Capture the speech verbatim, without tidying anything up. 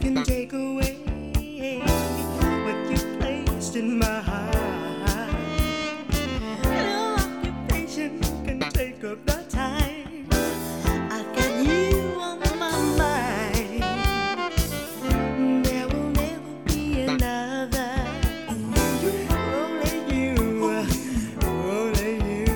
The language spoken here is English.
can take away what you placed in my heart.